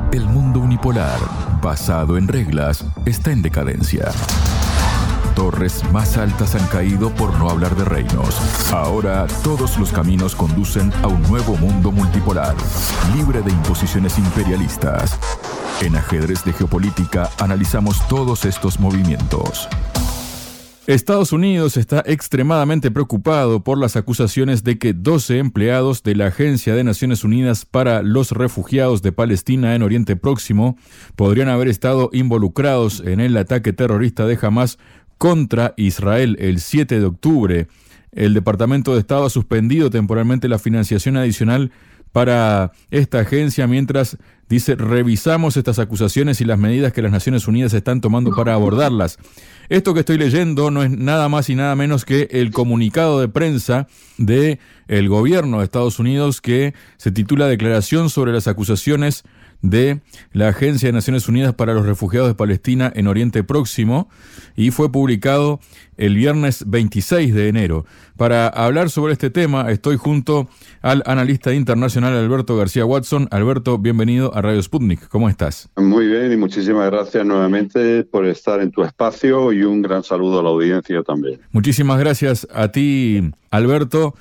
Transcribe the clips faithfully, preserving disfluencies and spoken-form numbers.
El mundo unipolar, basado en reglas, está en decadencia. Torres más altas han caído por no hablar de reinos. Ahora todos los caminos conducen a un nuevo mundo multipolar, libre de imposiciones imperialistas. En Ajedrez de Geopolítica analizamos todos estos movimientos. Estados Unidos está extremadamente preocupado por las acusaciones de que doce empleados de la Agencia de Naciones Unidas para los Refugiados de Palestina en Oriente Próximo podrían haber estado involucrados en el ataque terrorista de Hamás contra Israel el siete de octubre. El Departamento de Estado ha suspendido temporalmente la financiación adicional para esta agencia mientras, dice, revisamos estas acusaciones y las medidas que las Naciones Unidas están tomando para abordarlas. Esto que estoy leyendo no es nada más y nada menos que el comunicado de prensa de el gobierno de Estados Unidos que se titula Declaración sobre las acusaciones de la Agencia de Naciones Unidas para los Refugiados de Palestina en Oriente Próximo, y fue publicado el viernes veintiséis de enero. Para hablar sobre este tema estoy junto al analista internacional Alberto García Watson. Alberto, bienvenido a Radio Sputnik. ¿Cómo estás? Muy bien y muchísimas gracias nuevamente por estar en tu espacio y un gran saludo a la audiencia también. Muchísimas gracias a ti, Alberto.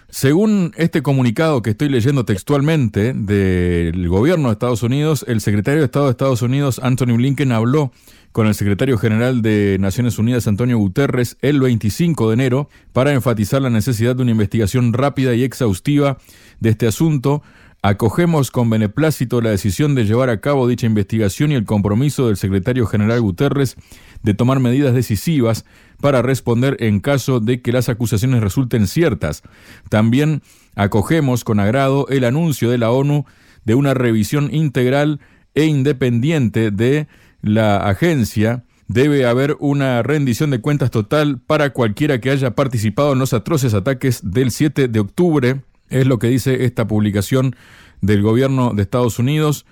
Según este comunicado que estoy leyendo textualmente del gobierno de Estados Unidos, el secretario de Estado de Estados Unidos, Antony Blinken, habló con el secretario general de Naciones Unidas, Antonio Guterres, el veinticinco de enero, para enfatizar la necesidad de una investigación rápida y exhaustiva de este asunto. Acogemos con beneplácito la decisión de llevar a cabo dicha investigación y el compromiso del secretario general Guterres de tomar medidas decisivas para responder en caso de que las acusaciones resulten ciertas. También acogemos con agrado el anuncio de la ONU de una revisión integral e independiente de la agencia. Debe haber una rendición de cuentas total para cualquiera que haya participado en los atroces ataques del siete de octubre. Es lo que dice esta publicación del gobierno de Estados Unidos.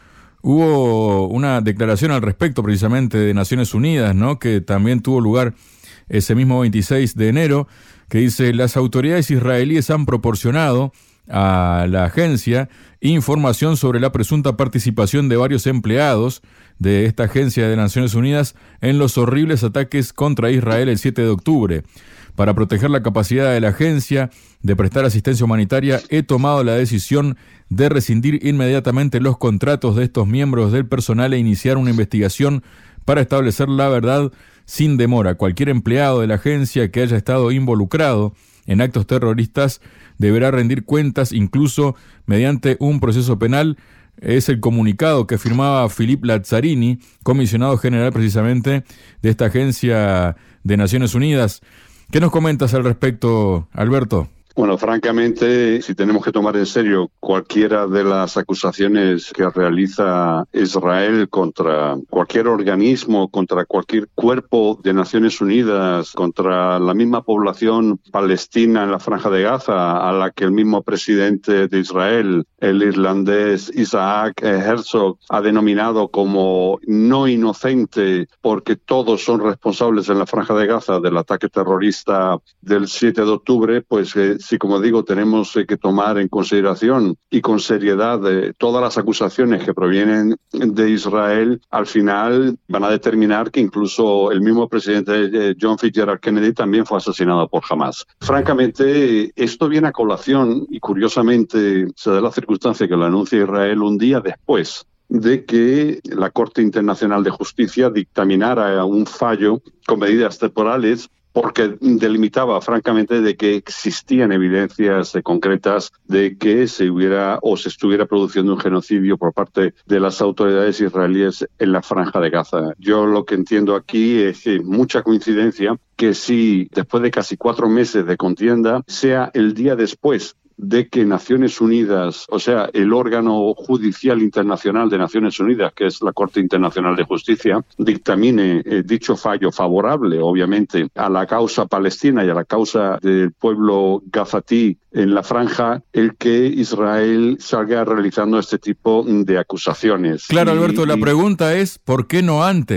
Hubo una declaración al respecto precisamente de Naciones Unidas, ¿no?, que también tuvo lugar ese mismo veintiséis de enero, que dice: las autoridades israelíes han proporcionado a la agencia información sobre la presunta participación de varios empleados de esta agencia de Naciones Unidas en los horribles ataques contra Israel el siete de octubre. Para proteger la capacidad de la agencia de prestar asistencia humanitaria, he tomado la decisión de rescindir inmediatamente los contratos de estos miembros del personal e iniciar una investigación para establecer la verdad sin demora. Cualquier empleado de la agencia que haya estado involucrado en actos terroristas deberá rendir cuentas, incluso mediante un proceso penal. Es el comunicado que firmaba Philippe Lazzarini, comisionado general precisamente de esta agencia de Naciones Unidas. ¿Qué nos comentas al respecto, Alberto? Bueno, francamente, si tenemos que tomar en serio cualquiera de las acusaciones que realiza Israel contra cualquier organismo, contra cualquier cuerpo de Naciones Unidas, contra la misma población palestina en la Franja de Gaza, a la que el mismo presidente de Israel, el irlandés Isaac Herzog, ha denominado como no inocente porque todos son responsables en la Franja de Gaza del ataque terrorista del siete de octubre, pues eh, si, como digo, tenemos eh, que tomar en consideración y con seriedad eh, todas las acusaciones que provienen de Israel, al final van a determinar que incluso el mismo presidente eh, John Fitzgerald Kennedy también fue asesinado por Hamás. Francamente, eh, esto viene a colación y curiosamente se da la circunstancia que lo anuncia Israel un día después de que la Corte Internacional de Justicia dictaminara un fallo con medidas temporales porque delimitaba francamente de que existían evidencias eh, concretas de que se hubiera o se estuviera produciendo un genocidio por parte de las autoridades israelíes en la Franja de Gaza. Yo lo que entiendo aquí es eh, mucha coincidencia que si después de casi cuatro meses de contienda sea el día después de que Naciones Unidas, o sea, el órgano judicial internacional de Naciones Unidas, que es la Corte Internacional de Justicia, dictamine eh, dicho fallo favorable, obviamente, a la causa palestina y a la causa del pueblo gazatí en la franja, el que Israel salga realizando este tipo de acusaciones. Claro, y, Alberto, la y... pregunta es, ¿por qué no antes?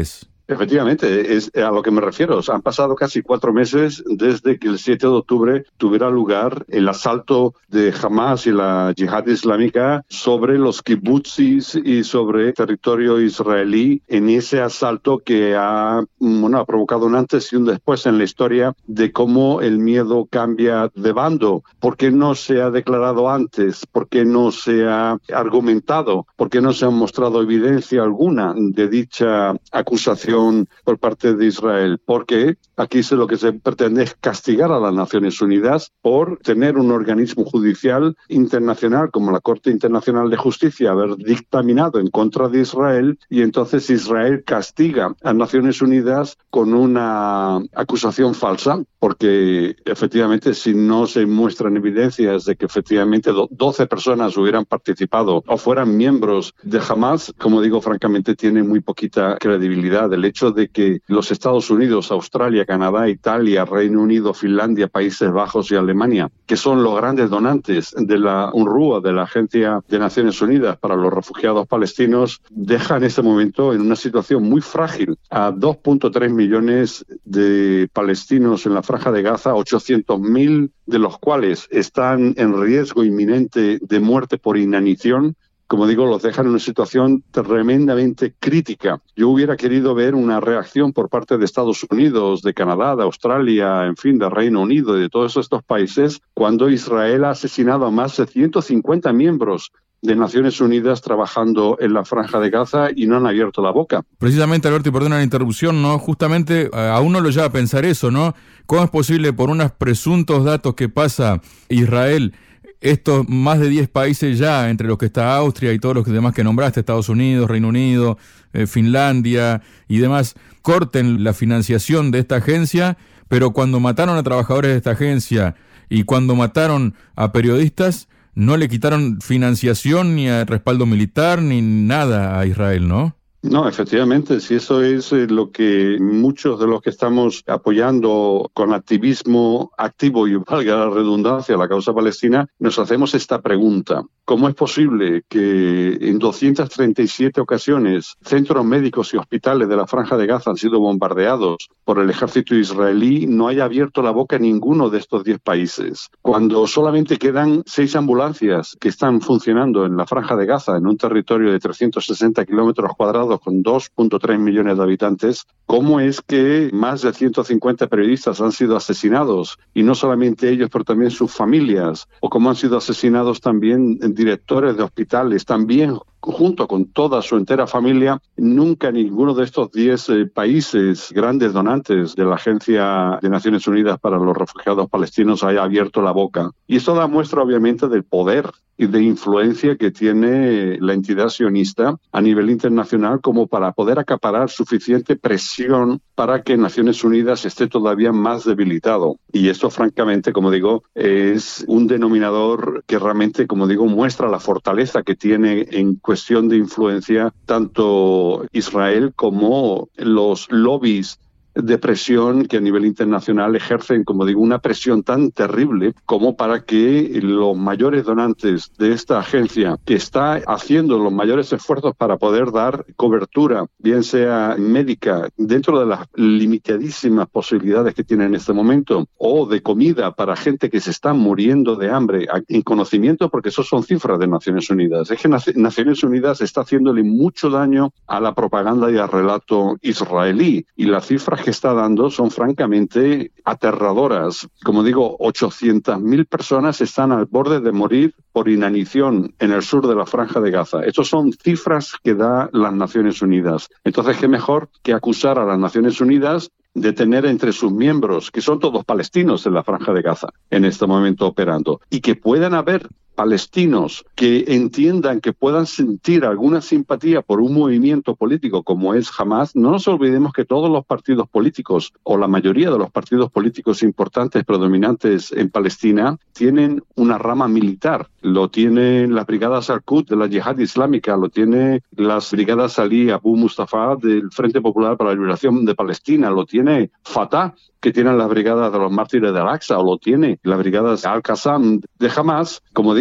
Efectivamente, es a lo que me refiero. O sea, han pasado casi cuatro meses desde que el siete de octubre tuviera lugar el asalto de Hamas y la yihad islámica sobre los kibutzis y sobre territorio israelí, en ese asalto que ha, bueno, ha provocado un antes y un después en la historia de cómo el miedo cambia de bando. ¿Por qué no se ha declarado antes? ¿Por qué no se ha argumentado? ¿Por qué no se ha mostrado evidencia alguna de dicha acusación por parte de Israel? Porque aquí lo que se pretende es castigar a las Naciones Unidas por tener un organismo judicial internacional como la Corte Internacional de Justicia haber dictaminado en contra de Israel, y entonces Israel castiga a Naciones Unidas con una acusación falsa, porque efectivamente si no se muestran evidencias de que efectivamente doce personas hubieran participado o fueran miembros de Hamas, como digo, francamente tiene muy poquita credibilidad. El hecho de que los Estados Unidos, Australia, Canadá, Italia, Reino Unido, Finlandia, Países Bajos y Alemania, que son los grandes donantes de la UNRWA, de la Agencia de Naciones Unidas para los Refugiados Palestinos, deja en este momento en una situación muy frágil a dos punto tres millones de palestinos en la Franja de Gaza, ochocientos mil de los cuales están en riesgo inminente de muerte por inanición. Como digo, los dejan en una situación tremendamente crítica. Yo hubiera querido ver una reacción por parte de Estados Unidos, de Canadá, de Australia, en fin, de Reino Unido y de todos estos países, cuando Israel ha asesinado a más de ciento cincuenta miembros de Naciones Unidas trabajando en la Franja de Gaza y no han abierto la boca. Precisamente, Alberto, y perdona la interrupción, ¿no? Justamente a uno lo lleva a pensar eso, ¿no? ¿Cómo es posible, por unos presuntos datos que pasa Israel, estos más de diez países ya, entre los que está Austria y todos los demás que nombraste, Estados Unidos, Reino Unido, eh, Finlandia y demás, corten la financiación de esta agencia, pero cuando mataron a trabajadores de esta agencia y cuando mataron a periodistas, no le quitaron financiación ni a respaldo militar ni nada a Israel, ¿no? No, efectivamente, si eso es lo que muchos de los que estamos apoyando con activismo activo y valga la redundancia la causa palestina, nos hacemos esta pregunta. ¿Cómo es posible que en doscientas treinta y siete ocasiones centros médicos y hospitales de la Franja de Gaza han sido bombardeados por el ejército israelí, no haya abierto la boca ninguno de estos diez países? Cuando solamente quedan seis ambulancias que están funcionando en la Franja de Gaza, en un territorio de trescientos sesenta kilómetros cuadrados con dos punto tres millones de habitantes, ¿cómo es que más de ciento cincuenta periodistas han sido asesinados? Y no solamente ellos, pero también sus familias. O cómo han sido asesinados también directores de hospitales, también junto con toda su entera familia. Nunca ninguno de estos diez eh, países grandes donantes de la Agencia de Naciones Unidas para los Refugiados Palestinos haya abierto la boca. Y esto da muestra obviamente del poder y de influencia que tiene la entidad sionista a nivel internacional como para poder acaparar suficiente presión para que Naciones Unidas esté todavía más debilitado. Y esto, francamente, como digo, es un denominador que realmente, como digo, muestra la fortaleza que tiene en cuestión de influencia tanto Israel como los lobbies de presión que a nivel internacional ejercen, como digo, una presión tan terrible como para que los mayores donantes de esta agencia, que está haciendo los mayores esfuerzos para poder dar cobertura, bien sea médica, dentro de las limitadísimas posibilidades que tiene en este momento, o de comida para gente que se está muriendo de hambre, en conocimiento, porque eso son cifras de Naciones Unidas. Es que Naciones Unidas está haciéndole mucho daño a la propaganda y al relato israelí, y las cifras que está dando son francamente aterradoras. Como digo, ochocientas mil personas están al borde de morir por inanición en el sur de la Franja de Gaza. Estas son cifras que da las Naciones Unidas. Entonces, ¿qué mejor que acusar a las Naciones Unidas de tener entre sus miembros, que son todos palestinos en la Franja de Gaza, en este momento operando, y que puedan haber palestinos que entiendan, que puedan sentir alguna simpatía por un movimiento político como es Hamas? No nos olvidemos que todos los partidos políticos, o la mayoría de los partidos políticos importantes, predominantes en Palestina, tienen una rama militar. Lo tienen las brigadas Al-Quds de la Yihad Islámica, lo tienen las brigadas Ali Abu Mustafa del Frente Popular para la Liberación de Palestina, lo tiene Fatah, que tienen las brigadas de los mártires de Al-Aqsa, o lo tiene las brigadas Al-Qassam de Hamas. Como digo,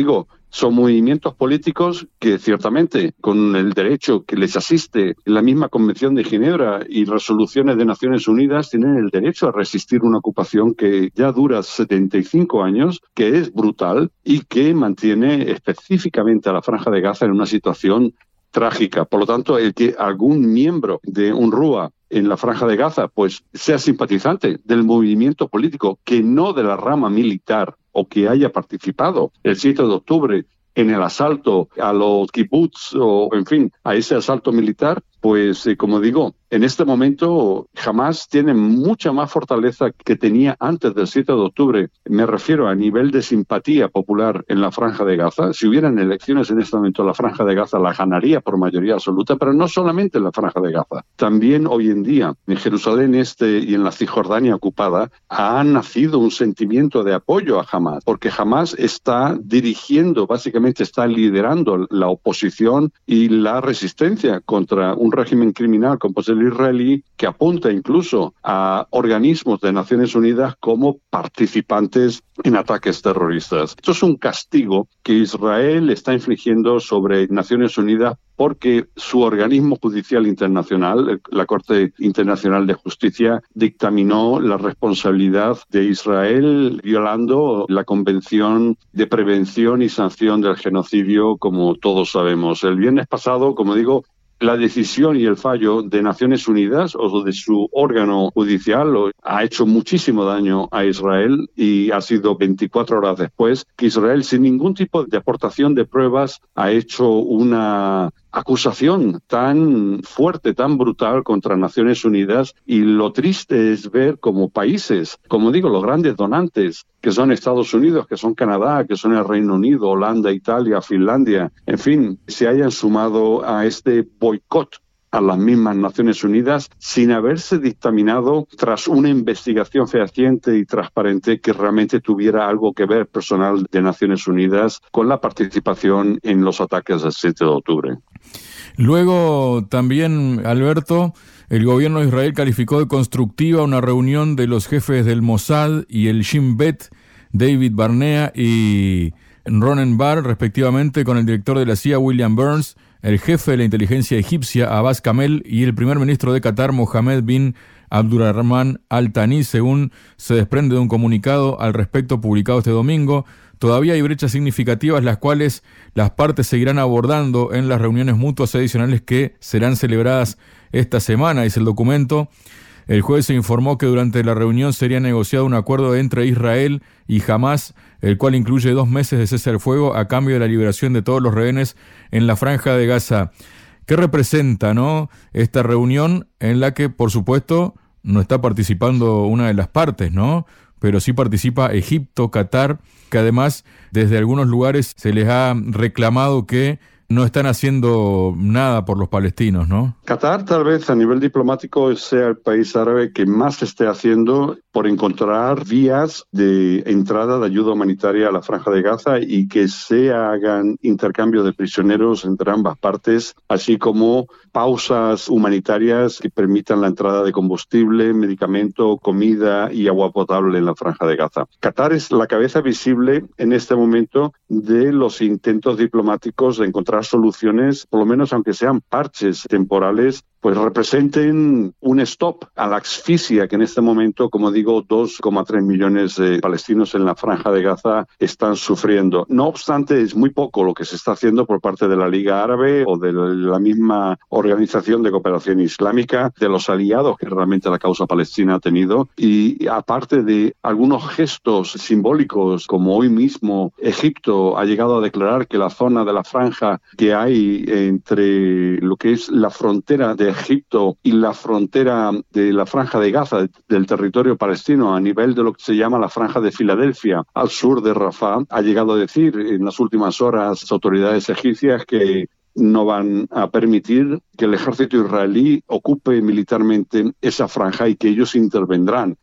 Son movimientos políticos que ciertamente, con el derecho que les asiste la misma Convención de Ginebra y resoluciones de Naciones Unidas, tienen el derecho a resistir una ocupación que ya dura setenta y cinco años, que es brutal y que mantiene específicamente a la Franja de Gaza en una situación trágica. Por lo tanto, el que algún miembro de UNRWA en la Franja de Gaza pues sea simpatizante del movimiento político, que no de la rama militar, o que haya participado el siete de octubre en el asalto a los kibbutz o, en fin, a ese asalto militar, pues, eh, como digo, en este momento Hamás tiene mucha más fortaleza que tenía antes del siete de octubre. Me refiero a nivel de simpatía popular en la Franja de Gaza. Si hubieran elecciones en este momento, la Franja de Gaza la ganaría por mayoría absoluta, pero no solamente en la Franja de Gaza. También hoy en día, en Jerusalén Este y en la Cisjordania ocupada, ha nacido un sentimiento de apoyo a Hamás, porque Hamás está dirigiendo, básicamente está liderando la oposición y la resistencia contra un régimen criminal como es el israelí, que apunta incluso a organismos de Naciones Unidas como participantes en ataques terroristas. Esto es un castigo que Israel está infligiendo sobre Naciones Unidas porque su organismo judicial internacional, la Corte Internacional de Justicia, dictaminó la responsabilidad de Israel violando la Convención de Prevención y Sanción del Genocidio, como todos sabemos. El viernes pasado, como digo, la decisión y el fallo de Naciones Unidas o de su órgano judicial ha hecho muchísimo daño a Israel, y ha sido veinticuatro horas después que Israel, sin ningún tipo de aportación de pruebas, ha hecho una acusación tan fuerte, tan brutal contra Naciones Unidas. Y lo triste es ver como países, como digo, los grandes donantes, que son Estados Unidos, que son Canadá, que son el Reino Unido, Holanda, Italia, Finlandia, en fin, se hayan sumado a este boicot a las mismas Naciones Unidas sin haberse dictaminado tras una investigación fehaciente y transparente que realmente tuviera algo que ver personal de Naciones Unidas con la participación en los ataques del siete de octubre. Luego también, Alberto, el gobierno de Israel calificó de constructiva una reunión de los jefes del Mossad y el Shin Bet, David Barnea y Ronen Bar, respectivamente, con el director de la C I A, William Burns, el jefe de la inteligencia egipcia, Abbas Kamel, y el primer ministro de Qatar, Mohammed bin Abdulrahman Al Thani, según se desprende de un comunicado al respecto publicado este domingo. Todavía hay brechas significativas, las cuales las partes seguirán abordando en las reuniones mutuas adicionales que serán celebradas esta semana, dice el documento. El jueves se informó que durante la reunión sería negociado un acuerdo entre Israel y Hamás, el cual incluye dos meses de cese al fuego a cambio de la liberación de todos los rehenes en la Franja de Gaza. ¿Qué representa, no, esta reunión en la que, por supuesto, no está participando una de las partes, ¿no? Pero sí participa Egipto, Qatar, que además desde algunos lugares se les ha reclamado que no están haciendo nada por los palestinos, ¿no? Qatar tal vez a nivel diplomático sea el país árabe que más esté haciendo por encontrar vías de entrada de ayuda humanitaria a la Franja de Gaza y que se hagan intercambio de prisioneros entre ambas partes, así como pausas humanitarias que permitan la entrada de combustible, medicamento, comida y agua potable en la Franja de Gaza. Qatar es la cabeza visible en este momento de los intentos diplomáticos de encontrar soluciones, por lo menos aunque sean parches temporales, pues representen un stop a la asfixia que en este momento, como digo, dos coma tres millones de palestinos en la Franja de Gaza están sufriendo. No obstante, es muy poco lo que se está haciendo por parte de la Liga Árabe o de la misma Organización de Cooperación Islámica, de los aliados que realmente la causa palestina ha tenido, y aparte de algunos gestos simbólicos, como hoy mismo Egipto ha llegado a declarar que la zona de la franja que hay entre lo que es la frontera de Egipto y la frontera de la Franja de Gaza, del territorio palestino, a nivel de lo que se llama la Franja de Filadelfia, al sur de Rafah, ha llegado a decir en las últimas horas las autoridades egipcias que no van a permitir que el ejército israelí ocupe militarmente esa franja y que ellos intervendrán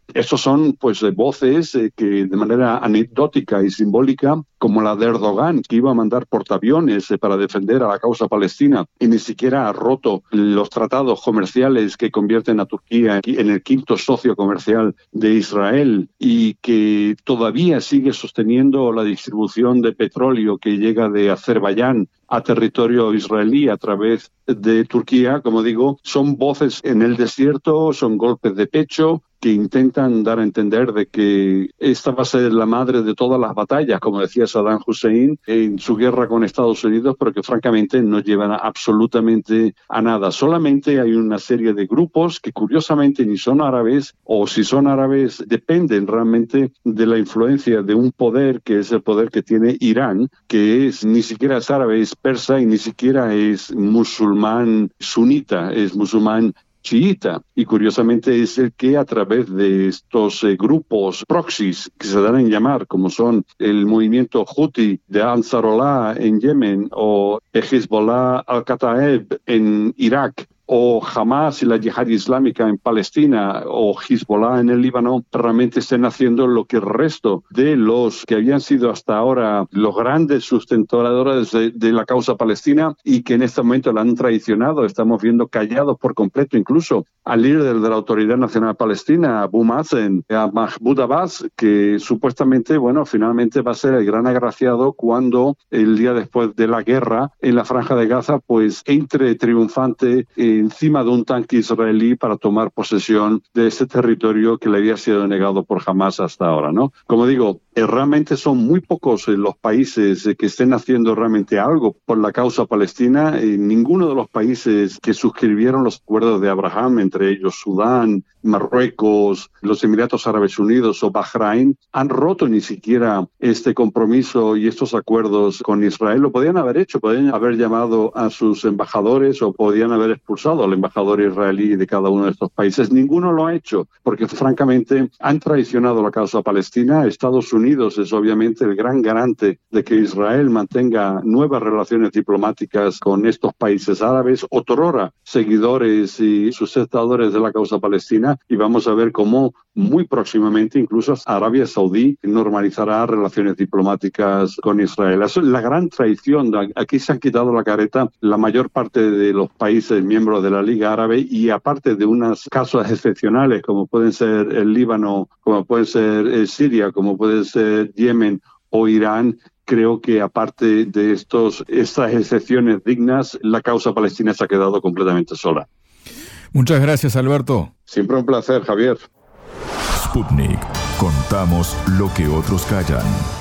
Estos son pues voces eh, que de manera anecdótica y simbólica, como la de Erdogan, que iba a mandar portaaviones eh, para defender a la causa palestina y ni siquiera ha roto los tratados comerciales que convierten a Turquía en el quinto socio comercial de Israel y que todavía sigue sosteniendo la distribución de petróleo que llega de Azerbaiyán a territorio israelí a través de Turquía. Como digo, son voces en el desierto, son golpes de pecho que intentan dar a entender de que esta va a ser la madre de todas las batallas, como decía Saddam Hussein en su guerra con Estados Unidos, pero que francamente no llevan absolutamente a nada. Solamente hay una serie de grupos que curiosamente ni son árabes, o si son árabes dependen realmente de la influencia de un poder que es el poder que tiene Irán, que es ni siquiera es árabe, es persa y ni siquiera es musulmán sunita, es musulmán chiita, y curiosamente es el que a través de estos eh, grupos proxies que se dan en llamar, como son el movimiento Houthi de Ansarullah en Yemen o Hezbollah al-Kataeb en Irak, o Hamas y la Yihad Islámica en Palestina o Hezbollah en el Líbano, realmente estén haciendo lo que el resto de los que habían sido hasta ahora los grandes sustentadores de, de la causa palestina y que en este momento la han traicionado. Estamos viendo callados por completo incluso al líder de la Autoridad Nacional Palestina, Abu Mazen, a Mahmoud Abbas, que supuestamente, bueno, finalmente va a ser el gran agraciado cuando el día después de la guerra en la Franja de Gaza, pues entre triunfante eh, encima de un tanque israelí para tomar posesión de ese territorio que le había sido negado por Hamas hasta ahora, ¿no? Como digo, eh, realmente son muy pocos eh, los países eh, que estén haciendo realmente algo por la causa palestina. Eh, ninguno de los países que suscribieron los acuerdos de Abraham, entre ellos Sudán, Marruecos, los Emiratos Árabes Unidos o Bahrein, han roto ni siquiera este compromiso y estos acuerdos con Israel. Lo podían haber hecho, podían haber llamado a sus embajadores o podían haber expulsado al embajador israelí de cada uno de estos países. Ninguno lo ha hecho, porque francamente han traicionado la causa palestina. Estados Unidos es obviamente el gran garante de que Israel mantenga nuevas relaciones diplomáticas con estos países árabes, otrora seguidores y sustentadores de la causa palestina, y vamos a ver cómo muy próximamente incluso Arabia Saudí normalizará relaciones diplomáticas con Israel. Eso es la gran traición. Aquí se han quitado la careta la mayor parte de los países miembros de la Liga Árabe, y aparte de unos casos excepcionales como pueden ser el Líbano, como puede ser eh, Siria, como puede ser Yemen o Irán, creo que aparte de estos estas excepciones dignas, la causa palestina se ha quedado completamente sola. Muchas gracias, Alberto. Siempre un placer, Javier. Sputnik. Contamos lo que otros callan.